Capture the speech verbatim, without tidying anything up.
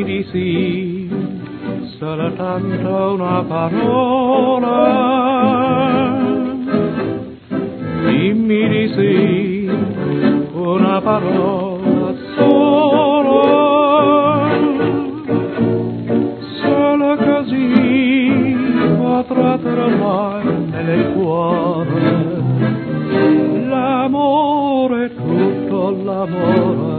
di sì, soltanto una parola. Dimmi di sì, una parola sola. Solo così potrò trovare nel cuore l'amore, tutto l'amore